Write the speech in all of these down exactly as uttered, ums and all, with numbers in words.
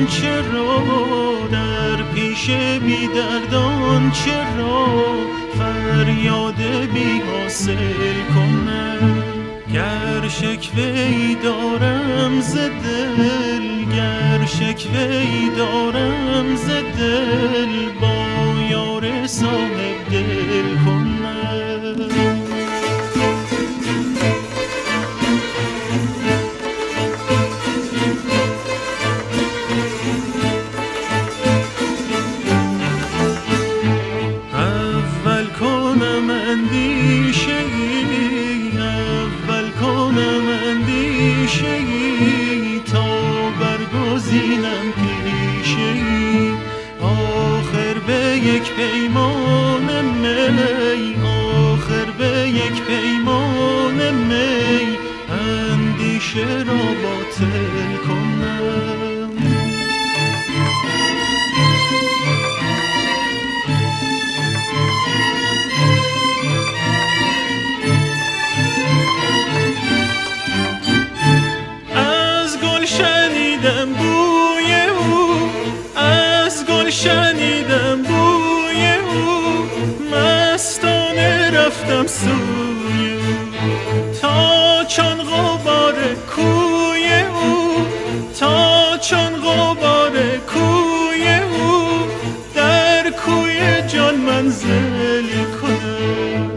چرا، در پیش بی دردان چرا فریاد بی حاصل کنم. گر شکوه‌ای دارم ز دل، گر شکوه‌ای دارم ز دل، با یار صاحب دل کنم. اول کنم اندیشه ای، اول کنم اندیشه ای، تا برگزینم پیشه ای. آخر به یک پیمان می، آخر به یک پیمان می، اندیشه را باطل کنم. شنیدم بوی او، از گل شنیدم بوی او، مستانه رفتم سوی او، تا چون غبار کوی او، تا چون غبار کوی او، در کوی جان منزل کنم.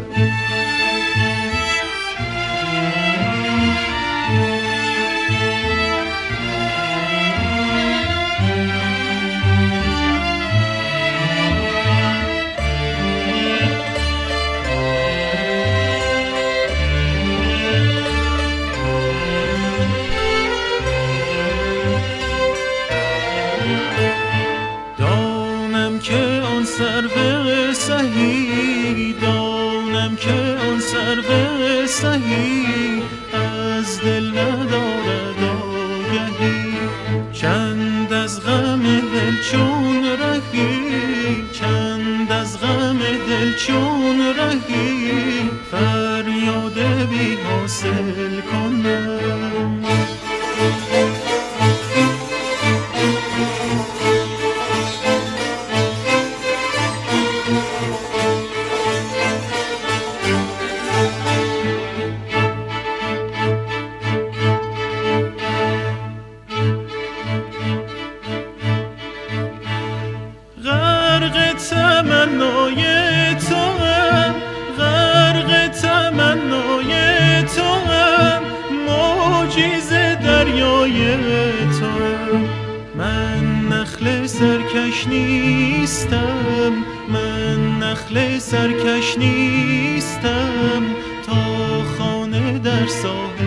دانم که آن سرو سهی، دانم که آن سرو سهی، از دل ندارد آگهی. چند از غم دل چون رهی، چند از غم دل چون رهی، فریاد بی حاصل کنم. غرق تمنای توام، غرق تمنای توام، موجی ز دریای توام. من نخل سرکش نیستم، من نخل سرکش نیستم، تا خانه در ساحل